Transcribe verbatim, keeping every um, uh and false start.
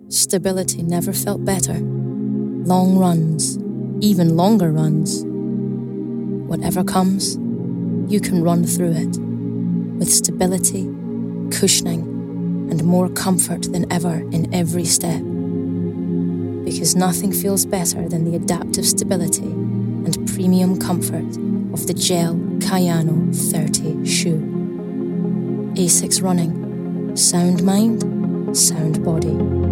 Stability never felt better. Long runs, even longer runs. Whatever comes, you can run through it with stability, cushioning, and more comfort than ever in every step. Because nothing feels better than the adaptive stability and premium comfort of the Gel Kayano thirty shoe. ASICS Running. Sound mind, sound body.